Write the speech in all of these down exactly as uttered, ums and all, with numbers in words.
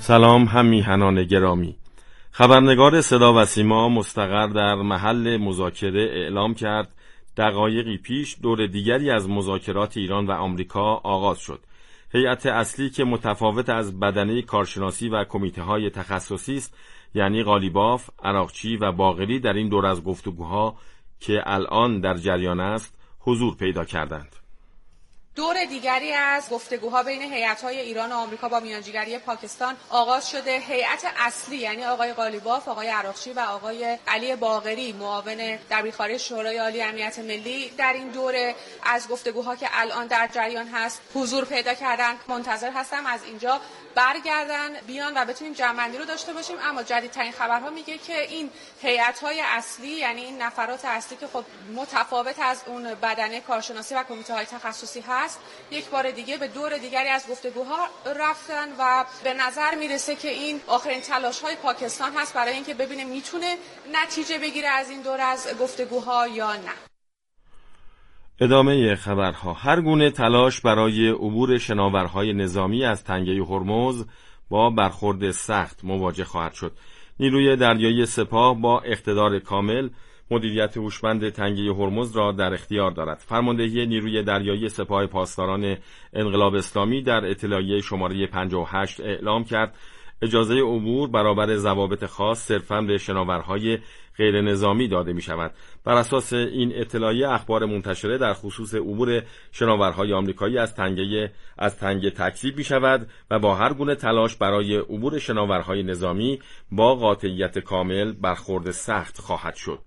سلام هم میهنان گرامی. خبرنگار صدا و سیما مستقر در محل مذاکره اعلام کرد دقایقی پیش دور دیگری از مذاکرات ایران و آمریکا آغاز شد. هیئت اصلی که متفاوت از بدنه کارشناسی و کمیته‌های تخصصی است، یعنی قالیباف، عراقچی و باقری، در این دور از گفتگوها که الان در جریان است حضور پیدا کردند. دور دیگری از گفتگوها بین هیئت‌های ایران و آمریکا با میانجیگری پاکستان آغاز شده. هیئت اصلی یعنی آقای قالیباف، آقای عراقچی و آقای علی باقری، معاون دبیرخواره شورای عالی امنیت ملی، در این دوره از گفتگوها که الان در جریان هست حضور پیدا کردن. منتظر هستم از اینجا برگردن بیان و بتونیم جمع‌بندی رو داشته باشیم. اما جدیدترین خبرها میگه که این هیئت‌های اصلی، یعنی این نفرات اصلی که خب متفاوت از اون بدنه کارشناسی و کمیته‌های تخصصی هست، یک بار دیگه به دور دیگری از گفتگوها رفتن و به نظر میرسه که این آخرین تلاش‌های پاکستان هست برای اینکه ببینه میتونه نتیجه بگیره از این دور از گفتگوها یا نه. ادامه خبرها. هر گونه تلاش برای عبور شناورهای نظامی از تنگه هرمز با برخورد سخت مواجه خواهد شد. نیروی دریایی سپاه با اقتدار کامل مدیریت هوشمند تنگه هرمز را در اختیار دارد. فرماندهی نیروی دریایی سپاه پاسداران انقلاب اسلامی در اطلاعیه شماره پنجاه و هشت اعلام کرد اجازه عبور برابر ضوابط خاص صرفاً به شناورهای غیر نظامی داده می شود. بر اساس این اطلاعیه اخبار منتشره در خصوص عبور شناورهای آمریکایی از تنگه از تنگه تکذیب می شود و با هر گونه تلاش برای عبور شناورهای نظامی با قاطعیت کامل برخورد سخت خواهد شد.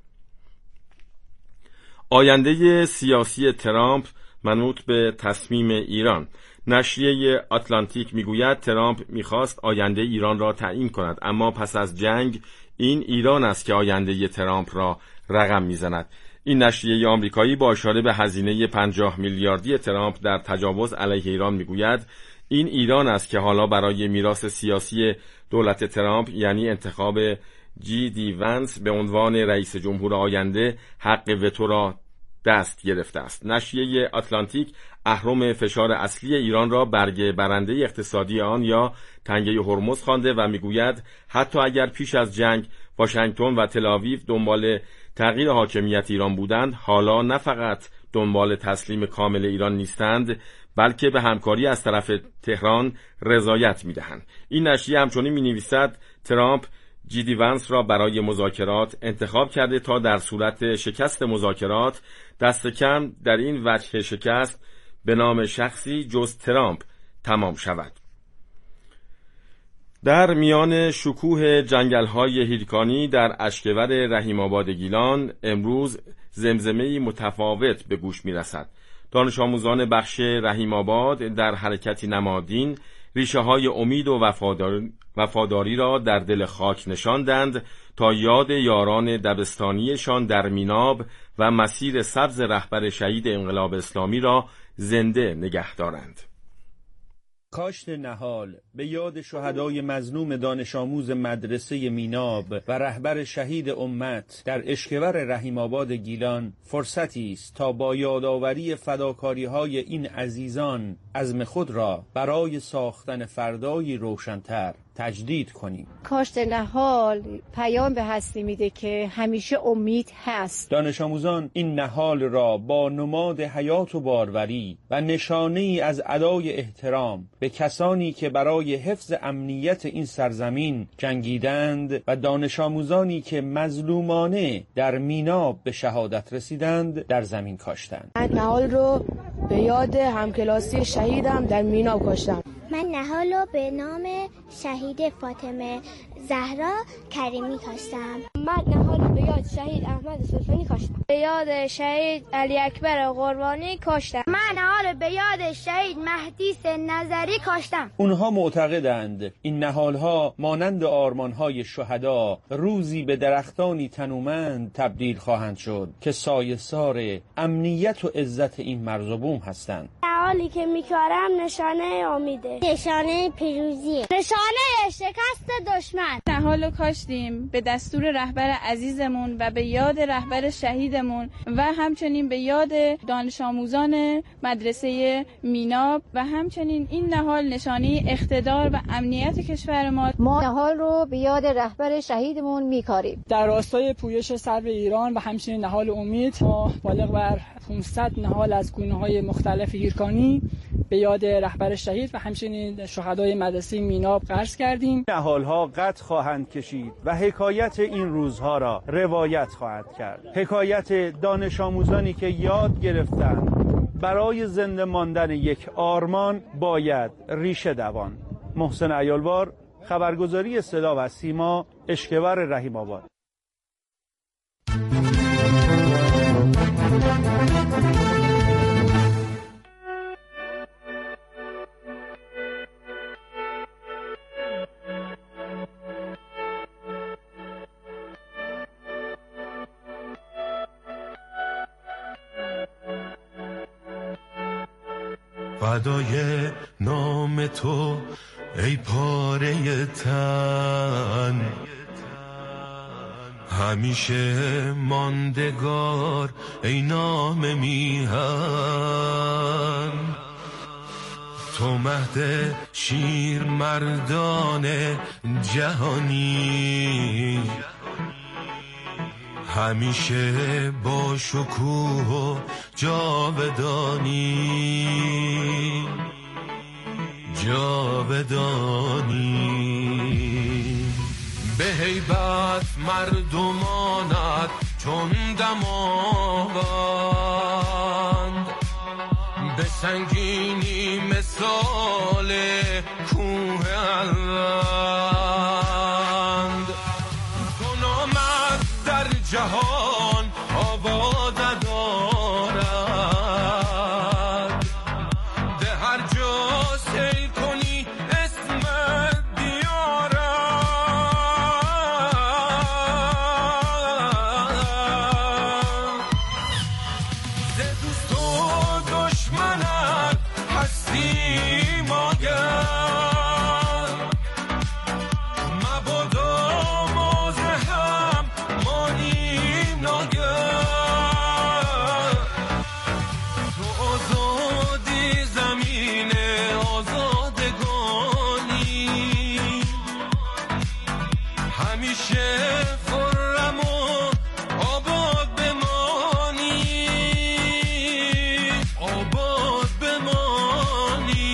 آینده سیاسی ترامپ منوط به تصمیم ایران. نشریه آتلانتیک میگوید ترامپ میخواست آینده ایران را تعیین کند، اما پس از جنگ این ایران است که آینده ترامپ را رقم میزند. این نشریه آمریکایی با اشاره به هزینه پنجاه میلیاردی ترامپ در تجاوز علیه ایران میگوید این ایران است که حالا برای میراث سیاسی دولت ترامپ، یعنی انتخاب جی دی ونس به عنوان رئیس جمهور آینده، حق وتو را دست گرفته است. نشریه آتلانتیک اهرم فشار اصلی ایران را برگ برنده اقتصادی آن یا تنگه هرمز خوانده و میگوید حتی اگر پیش از جنگ واشنگتن و تل‌آویو دنبال تغییر حاکمیت ایران بودند، حالا نه فقط دنبال تسلیم کامل ایران نیستند، بلکه به همکاری از طرف تهران رضایت میدهند. این نشریه همچنین مینویسد ترامپ جی دی ونس را برای مذاکرات انتخاب کرده تا در صورت شکست مذاکرات دست کم در این وجه شکست به نام شخصی جز ترامپ تمام شود. در میان شکوه جنگل‌های هیرکانی در اشکور رحیم آباد گیلان امروز زمزمه‌ای متفاوت به گوش می‌رسد. دانش آموزان بخش رحیم آباد در حرکتی نمادین ریشه های امید و وفاداری, وفاداری را در دل خاک نشاندند تا یاد یاران دبستانیشان در میناب و مسیر سبز رهبر شهید انقلاب اسلامی را زنده نگه دارند. کاشت نهال به یاد شهدای مظلوم دانش آموز مدرسه میناب و رهبر شهید امت در اشکور رحیم آباد گیلان فرصتی است تا با یادآوری فداکاری‌های این عزیزان عزم خود را برای ساختن فردایی روشن‌تر تجدید کنیم. کاشت نهال پیام به هستی میده که همیشه امید هست. دانش آموزان این نهال را با نماد حیات و باروری و نشانه‌ای از ادای احترام به کسانی که برای حفظ امنیت این سرزمین جنگیدند و دانش آموزانی که مظلومانه در میناب به شهادت رسیدند در زمین کاشتند. من نهال رو به یاد همکلاسی شهیدم در میناب کاشتم. من نهال رو به نام شهید فاطمه زهرا کریمی کاشتم. من نهال رو به یاد شهید احمد سلطانی کاشتم. به یاد شهید علی اکبر قربانی کاشتم. من نهال رو به یاد شهید مهدیس نظری کاشتم. اونها معتقدند این نهالها مانند آرمانهای شهدا روزی به درختانی تنومند تبدیل خواهند شد که سایه‌سار امنیت و عزت این مرز و بوم هستند. نهال نهالی که میکارم نشانه امیده، نشانه پیروزی، نشانه شکست دشمن. نهال رو کاشتیم به دستور رهبر عزیزمون و به یاد رهبر شهیدمون و همچنین به یاد دانش آموزان مدرسه میناب و همچنین این نهال نشانه اقتدار و امنیت کشور ما. ما نهال رو به یاد رهبر شهیدمون میکاریم. در راستای پویش سرو ایران و همچنین نهال امید ما بالغ بر پانصد نهال از گونه‌های مختلف ایرانی به یاد رهبر شهید و همچنین شهدای مدرسه میناب قرض کردیم. نهال‌ها قد خواهند کشید و حکایت این روزها را روایت خواهد کرد. حکایت دانش آموزانی که یاد گرفتند برای زنده ماندن یک آرمان باید ریشه دوان. محسن عیالوار، خبرگزاری صدا و سیما، اشکور رحیم آباد. فدای نام تو ای پاره تن، همیشه ماندگار ای نام میهن. تو مهد شیر مردان جهانی، همیشه با شکوه و جاودانی جاودانی. به هیبت مردمانت چون دماوند، به سنگینی مثال کوه الوند. تو نامت در جهان آباد دارد، به هر جا سیر کنی اسم دیارد. ز دوست و دشمنت هستی ماگر، مبادا ما ز هم مانیم ناگر. تو آزادی زمین آزادگانی، همیشه خرم و آباد بمانی آباد بمانی.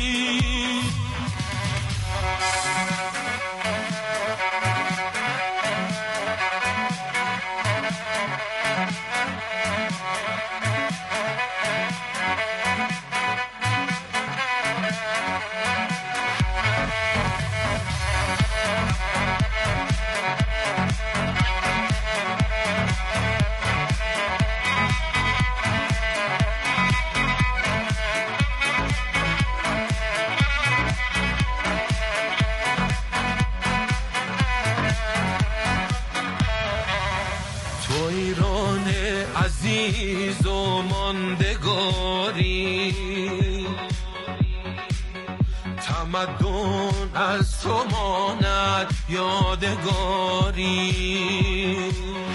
تو ایران عزیز و ماندگاری، تمدن از تو ماند یادگاری.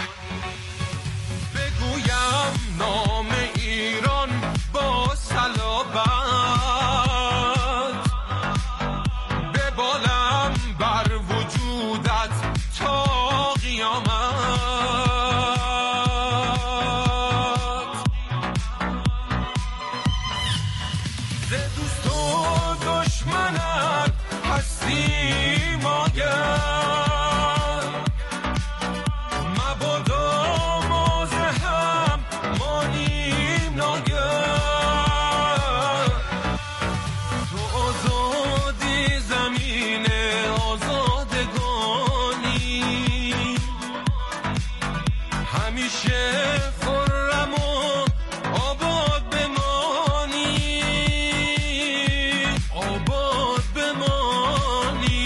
بگویم نام ایران با صلابت، ببالم بر وجودت تا قیامت. ز دوست و دشمنت هستی ماگر، مبادا ما ز هم مانیم ناگر. تو آزادی زمین آزادگانی، همیشه خرم و آباد بمانی آباد بمانی.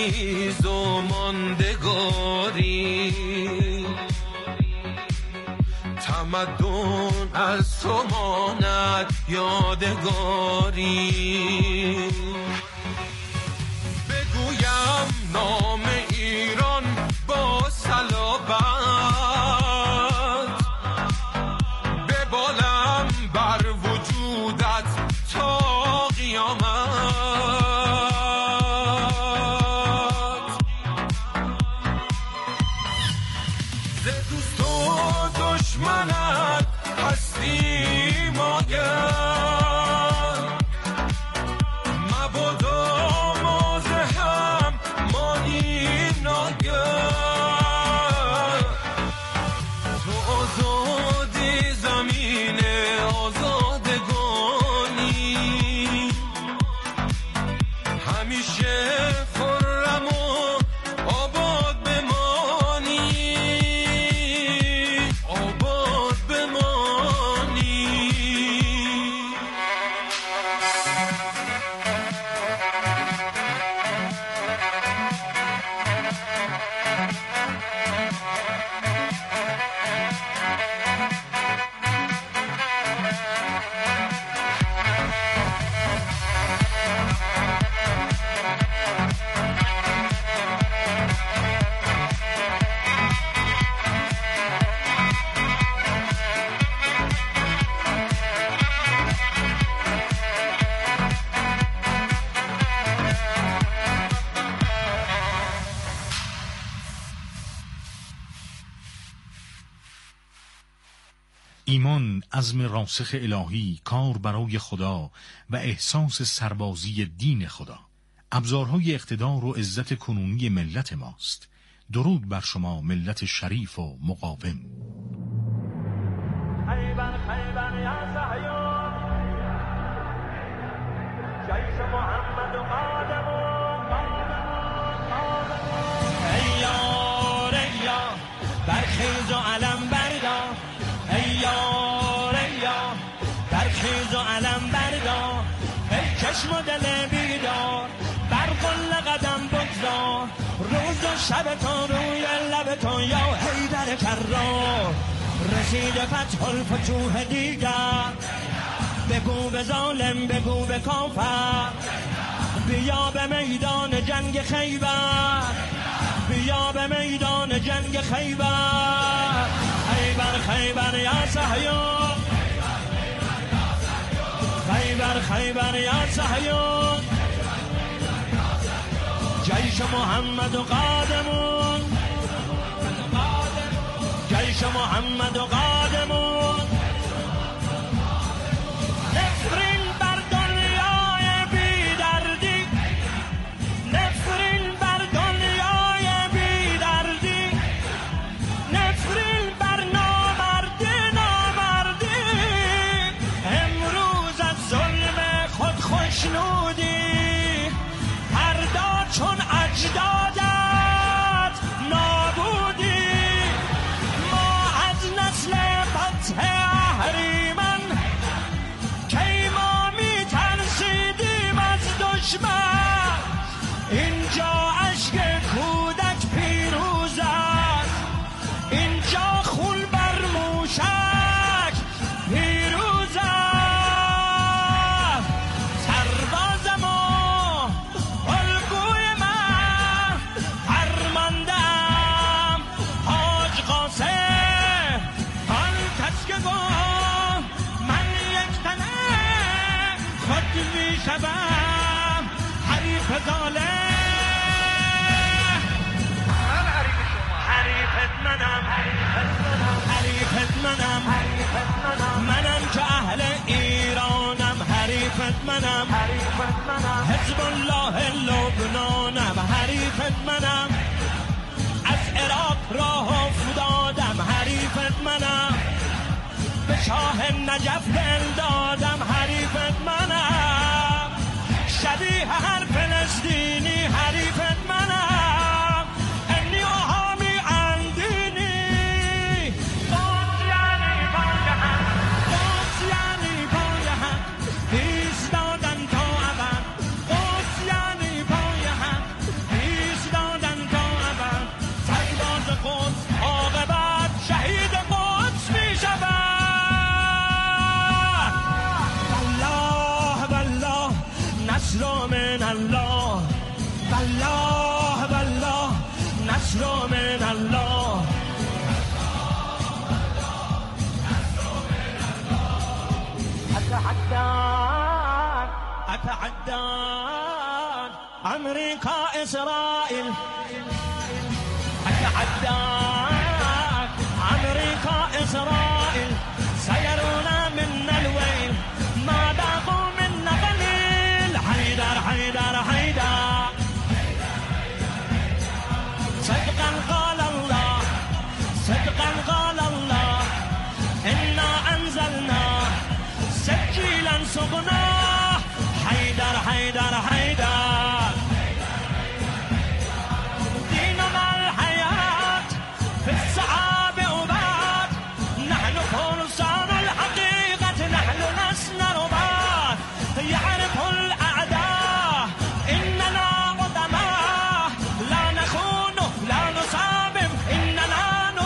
تمیز و ماندگاری، تمدن از تو ماند یادگاری. بگویم نام ایران با صلابت، ببالم بر وجودت تا قیامت. ز دوست و دشمنت هستی ماگر، مبادا ما ز هم مانی ناگر. تو آزادی زمین آزادگانی، همیشه خرم و آباد بمانی، آباد بمانی. ایمان، عزم راسخ الهی، کار برای خدا و احساس سربازی دین خدا ابزارهای اقتدار و عزت کنونی ملت ماست. درود بر شما ملت شریف و مقاوم. خیبر خیبر یا صهیون، جیش محمد و قادمون، ای یار ای یار برخیز و علم بردار، ای یار ای یار برخیز و علم بردار، ای چشم و دل بیدار بر قل قدم بگذار، روز و شبتون روی لبتون یا حیدر کرار. رسید فتح الفتوح دیگر، بگو به ظالم بگو به کافر، بیا به میدان جنگ خیبر، بیا به میدان جنگ خیبر. خیبر خیبر یا صهیون، خیبر خیبر یا صهیون، جیش محمد و قادمون، جیش محمد و قادمون. نفرین بر دنیای بی دردی، نفرین بر دنیای بی دردی، نفرین بر نامردی نامردی. امروز از ظلم خود خوشنودی، فردا چون اجدادت نابودی. ما از نسل فتح اهریمن کی ما می ترسیدیم از دشمن. اینجا اشک کودک پیروز است، اینجا خون بر موشک پیروز است. سرباز ما الگوی من فرماندم، حاج قاسم آن کس که گفت من یک تنه خود می شوم حریف ظالم. حریفت منم، حریفت منم، منم که اهل ایرانم. حریفت منم، حزب الله لبنانم. حریفت منم، از عراق راه افتادم. حریفت منم، به شاه نجف دل دادم. حریفت منم، شبیه هر فلسطینی. حریفت منم، انی آهامی اندینی. باز یعنی باید هم، باز یعنی باید هم ایستادن تا ابد. باز یعنی باید هم ایستادن نصر من الله والله والله نصر من الله أتحداك أتحداك أمريكا إسرائيل أتحداك أمريكا إسرائيل سيرون منا الويل ما باقوا منا قليل حيدر حيدر حيدر صدقا قال الله صدقا قال الله إنا أنزلنا سجيلا سقناه حيدر حيدر حيدر ديننا الحياة في الصعاب أباد نحن فرسان الحقيقة نحن لسنا رباط يعرف الأعداء إننا قدماء لا نخون لا نصابم إننا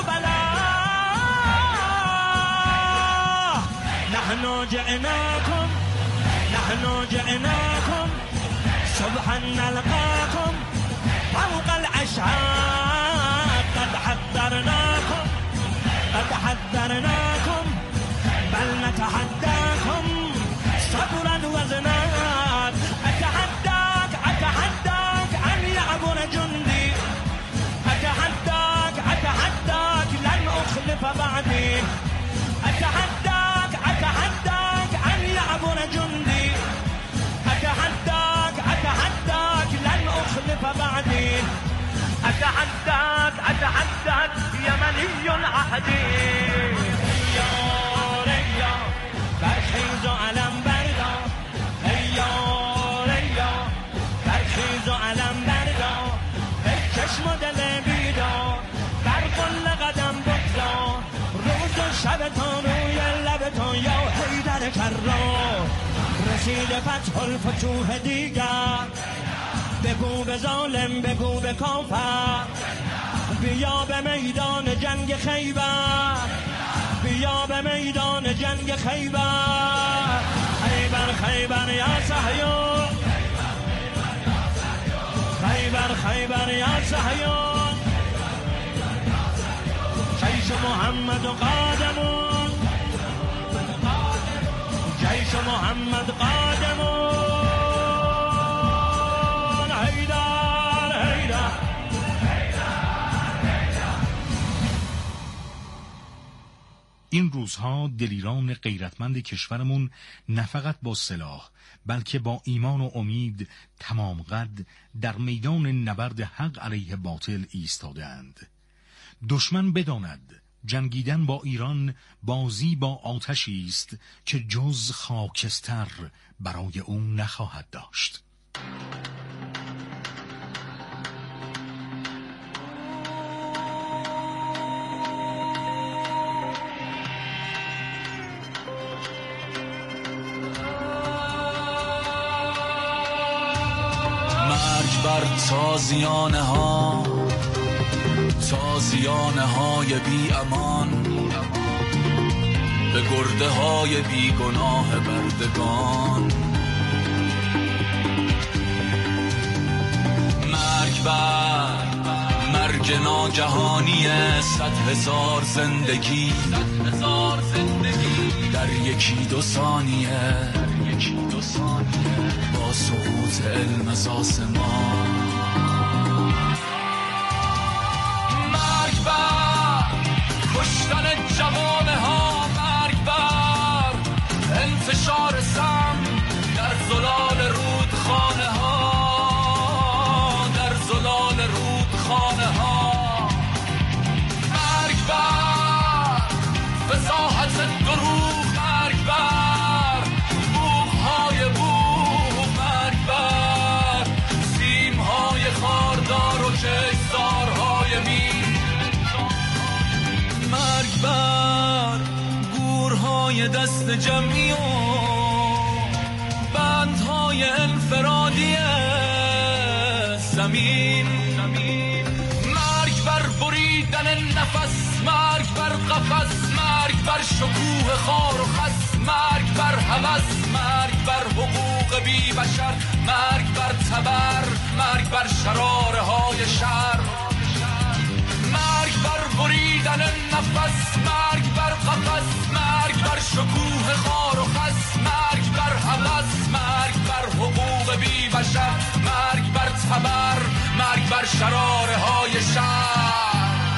نبلاء نحن جئناكم نحن جئناكم صبحا نلقاكم فوق الأشعاب قد حذرناكم قد حذرناكم بل نتحداكم صبرا وزناد أتحداك أتحداك أن يعبر جندي أتحداك أتحداك لن أخلف بعدي أتحداك أتحداك أن يعبر جندي أتحداك أتحداك لن أخلف بعدي أتحداك أتحداك يمني عهدي يا ريا برخیز و علم بردار یا ریا برخیز و علم بردار ای چشم و دل بیدار بر قل قدم بگذار روز و شبتان روی لبتان یا حیدر کرار رسید فتح الفتوح دیگر بگو به ظالم بگو به کافر بیا به میدان جنگ خیبر بیا به میدان جنگ خیبر خیبر خیبر یا صهیون خیبر خیبر یا صهیون جیش محمد قادمون جیش محمد قادمون این روزها دلیران غیرتمند کشورمون نه فقط با سلاح بلکه با ایمان و امید تمام قد در میدان نبرد حق علیه باطل ایستادند. دشمن بداند جنگیدن با ایران بازی با آتشی است که جز خاکستر برای او نخواهد داشت. بر تازیانه ها تازیانه های بی امان به گرده های بی گناه بردگان مرگ بر مرگ ناگهانی صد هزار زندگی در یکی دو ثانیه با سقوط علم از آسمان مرگ بر کشتن جوانه ها مرگ بر انتشار سم در زلال رودخانه ها در زلال رودخانه ها مرگ بر فضاحت دروغ مرگ بر بوغ‌های بوغ مرگ بر سیم‌های خاردار و کشتارهای مین مرگ بر گورهای دست جمعی و بندهای انفرادی زمین مرگ بر بریدن نفس مرگ بر قفس مرگ بر شکوه خار و خس مرگ بر هوس، مرگ بر حقوق بی بشر، مرگ بر تبر، مرگ بر شراره های شر، مرگ بر بریدن نفس، مرگ بر قفس، مرگ بر شکوه خار و خس، مرگ بر هوس، مرگ بر حقوق بی بشر، مرگ بر تبر، مرگ بر شراره های شر.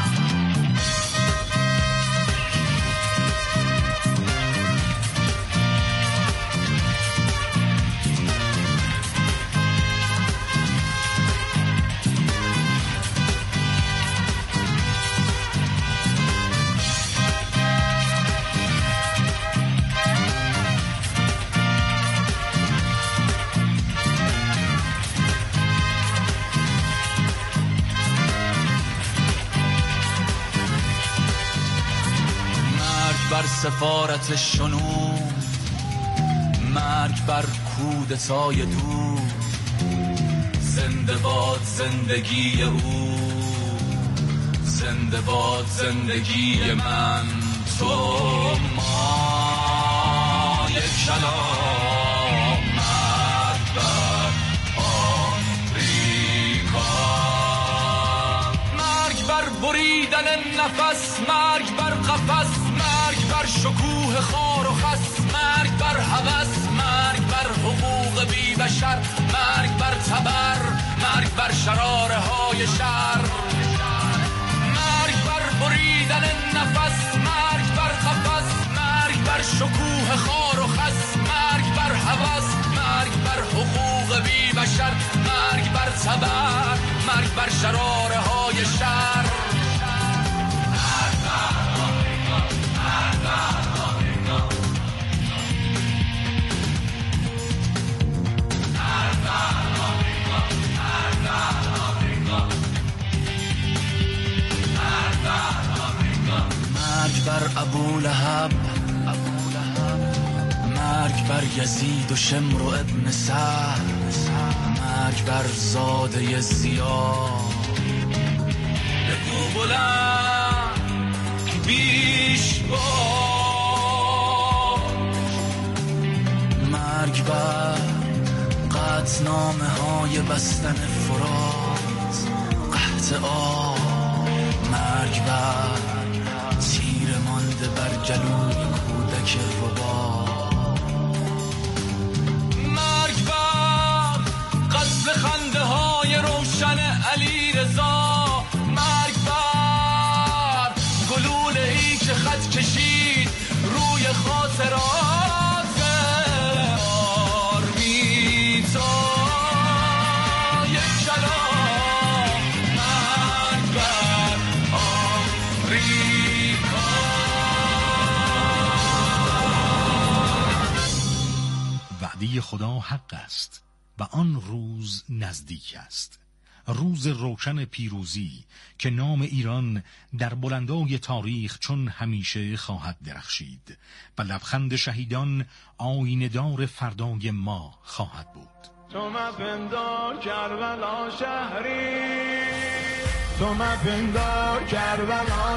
بر سفارت شنو، مرگ بر کودتای دو، زنده باد زندگی او، زنده باد زندگی من، تو ما یک کلام، مرگ بر آمریکا، مرگ بر بریدن نفس، مرگ بر قفس، مرگ بر شکوه خار و خس، مرگ بر هوس، مرگ بر حقوق بی بشر، مرگ بر تبر، مرگ بر شراره های شر، مرگ بر بریدن نفس، مرگ بر قفس، مرگ بر شکوه خار و خس، مرگ بر هوس، مرگ بر حقوق بی بشر، مرگ بر تبر، مرگ بر شراره های شر. مرگ بر ابو لهب، مرگ بر یزید و شمر و ابن سعد، مرگ بر زاده زیاد، بگو بلند بیش باش، مرگ بر قطعنامه های بستن فرات، قحط آب، مرگ بر تیر مانده بر گلوی کودک ربا، مرگ بر قتل خنده های روشن علی رضا، مرگ بر گلوله ای که خط کشید روی خاطرات آرمیتا، یک کلام، مرگ بر آمریکا. وعده خدا حق است و آن روز نزدیک است، روز روشن پیروزی که نام ایران در بلندای تاریخ چون همیشه خواهد درخشید و لبخند شهیدان آینه‌دار فردای ما خواهد بود. تو مپندار کربلا شهری، تو مپندار کربلا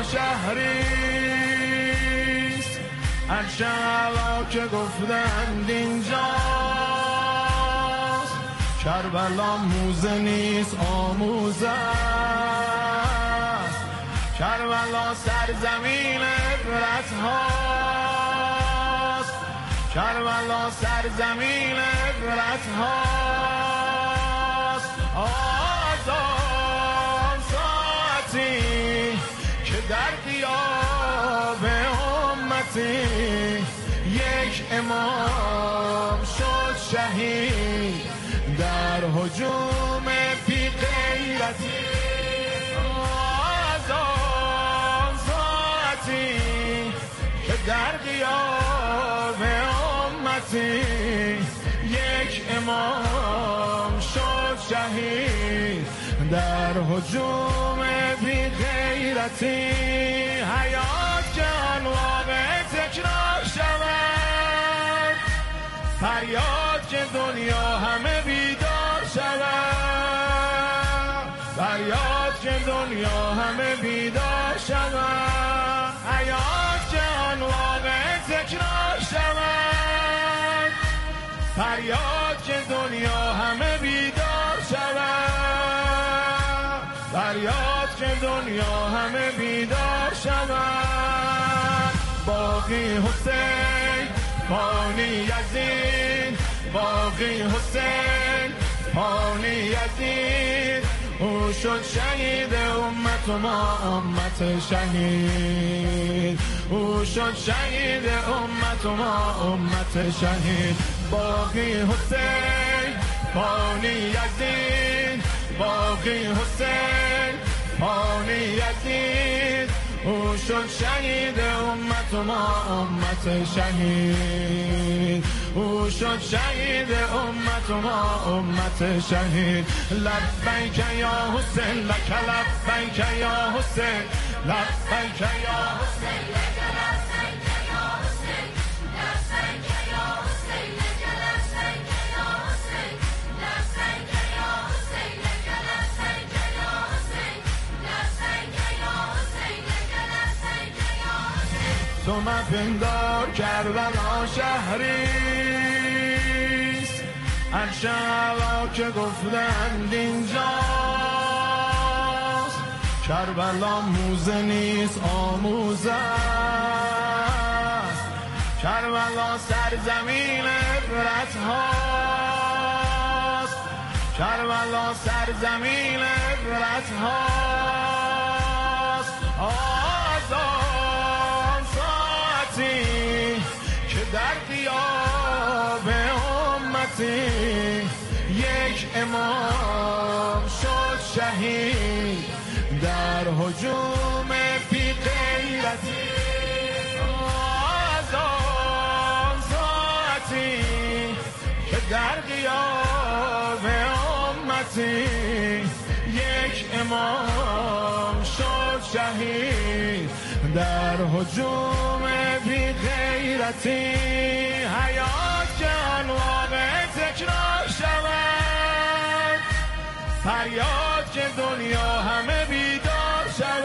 شهریست، هر شبا که گفتند اینجاست، کربلا موزه نیست آموزه است، کربلا سرزمین عبرت هاست، کربلا سرزمین عبرت هاست. آزان ساعتی که در غیاب امتی یک امام شد شهید در هجوم بی غیرتی. آزان ساعتی که در غیاب امتی یک امام شد شهید در هجوم بی غیرتی. حیات که آن واقع تکرار شود، فریاد که دنیا همه بیدار شود، فریاد که دنیا همه بیدار شود. حیات که آن واقع تکرار شود، فریاد که دنیا همه بیدار شود، فریاد که دنیا همه بیدار شود. باقی حسین فانی یزید، باقی حسین فانی یزید، او شد شهید امت و ما امت شهید، او شد شهید امت و ما امت شهید. باقی حسین فانی یزید، باقی حسین فانی یزید، او شد شهید امت و ما امت شهید، او شد شهید امت و ما امت شهید. لبیک یا حسین لک لبیک یا حسین، لبیک یا حسین لک لبیک یا حسین، لبیک یا حسین لک لبیک یا حسین، لبیک یا حسین لک لبیک یا حسین، لبیک یا حسین لک لبیک یا حسین. تو مپندار کربلا شهریست، انشالله که گفتند اینجاست، کربلا موزه نیست آموزه است، کربلا سرزمین عبرت هاست، کربلا سرزمین عبرت هاست. آزان ساعتی که در غیاب امتی یک امام شد شهید در هجوم بی غیرتی. آزان ساعتی که در غیاب امتی یک امام شد شهید در هجوم بی غیرتی. حیات که آن واقع تکرار شود، فریاد که دنیا همه بیدار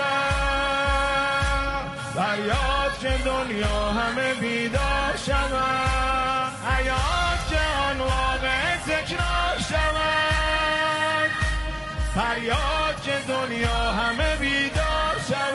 شود، فریاد که دنیا همه بیدار شود. حیات که آن واقع تکرار شود، فریاد که دنیا همه بیدار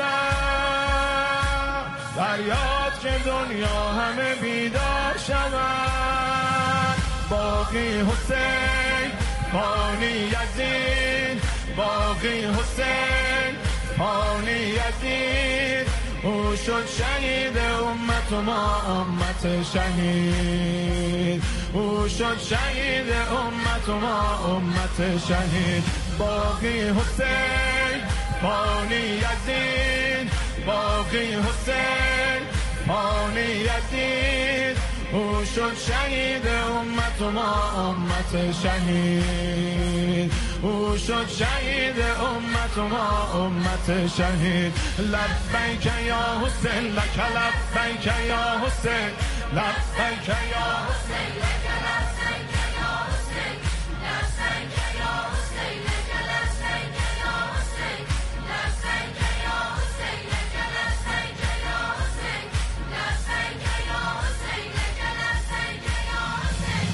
شود، فریاد که دنیا همه بیدار شود. باقی حسین فانی یزید، باقی حسین فانی یزید، او شد شهید امت و ما امت شهید، او شد شهید امت و ما امت شهید. باقی حسین فانی یزید، باقی حسین فانی یزید، او شد شهید امت و ما امت شهید، او شد شهید امت و ما امت شهید. لبیک یا حسین لک لبیک یا حسین، لبیک یا حسین لک لبیک یا حسین، لبیک یا حسین لک لبیک یا حسین، لبیک یا حسین لک لبیک یا حسین، لبیک یا حسین لک لبیک یا حسین.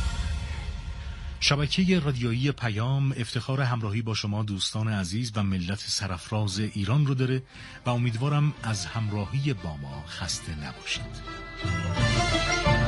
شبکه رادیویی پیام افتخار همراهی با شما دوستان عزیز و ملت سرافراز ایران رو داره و امیدوارم از همراهی با ما خسته نباشید.